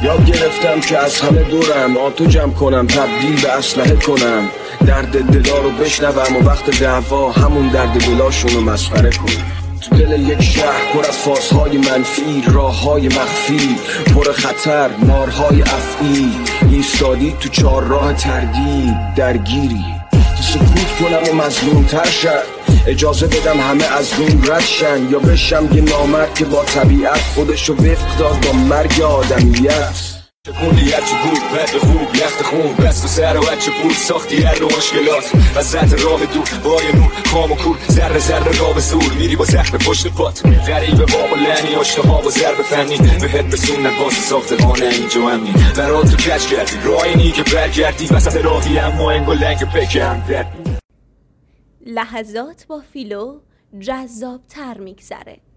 یاد گرفتم که از همه دورم آتو جمع کنم، تبدیل به اسلحه کنم، درد دلا رو بشنوم و وقت دعوا همون درد دلاشونو مسخره کنم. تو دل یک شهر پر از فازهای منفی، راههای مخفی پر خطر، مارهای افعی، ایستادی تو چهار راه تردید درگیری. تو سکوت کنم و مظلوم تر شد، اجازه بدم همه از دون رد شن، یا بشم یه نامرد که با طبیعت خودشو وفق داد با مرگ آدمیت. چکوندی هرچی بود بد خوب یخت خون بست و سر و هرچی بود ساختی هر رو مشکلات وزت راه دور بای نور کام و کور ذره ذره راه زور میری با زخم پشت پات غریبه باب و لعنی اشتها و ضرب فنی بهت رسوندن واسه ساختمان اینجا همین برات تو کش کردی راینی که برگردی وسط راهی اما انگو لنگ بکن لحظات با فیلو جذاب تر میگذره.